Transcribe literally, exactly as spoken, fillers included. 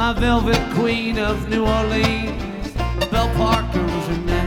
my velvet queen of New Orleans, Belle Parker's her name.